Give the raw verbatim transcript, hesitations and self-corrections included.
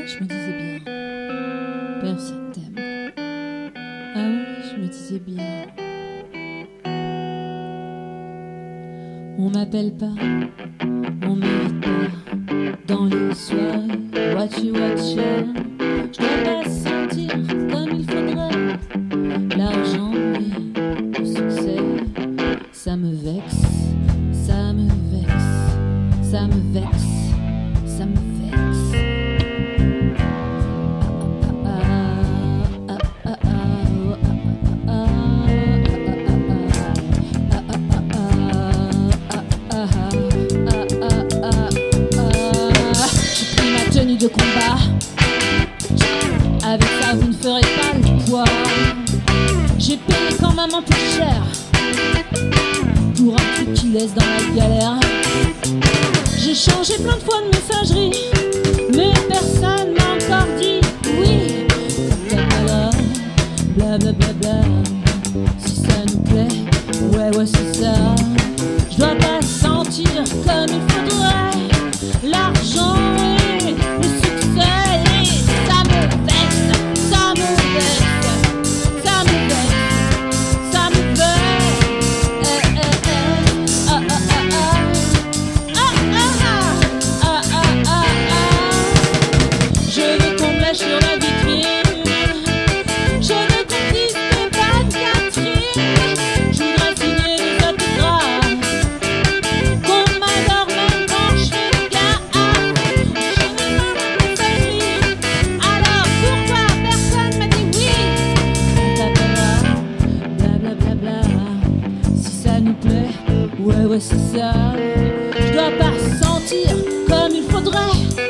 je me disais bien, personne t'aime. Ah oui, je me disais bien. On m'appelle pas, on m'invite pas dans les soirées watchy watcha. Je dois pas sentir comme il faudrait. L'argent, oui, le succès, ça me vexe, ça me vexe, ça me vexe, ça me vexe. De combat, avec ça vous ne ferez pas le poids. J'ai payé quand même un peu cher pour un truc qui laisse dans la galère. J'ai changé plein de fois de messagerie, mais personne m'a encore dit oui. Bla bla bla bla. Si ça nous plaît, ouais ouais c'est ça. Je dois pas sentir comme il faudrait. L'argent et le succès, ça me vexe, ça me vexe, ça me vexe, ça me vexe. Eh, eh, eh. Ah, ah, ah, ah. Ah, ah, ah, ah, ah, ah. Je veux qu'on me lâche sur la vitrine. Je veux qu'on dise que pas de Catherine. Je voudrais signer des autographes. Qu'on m'adore même quand je fais le gars. Alors pourquoi personne m'a dit oui? Blablabla, si ça nous plaît, ouais ouais c'est ça. Je dois pas sentir comme il faudrait.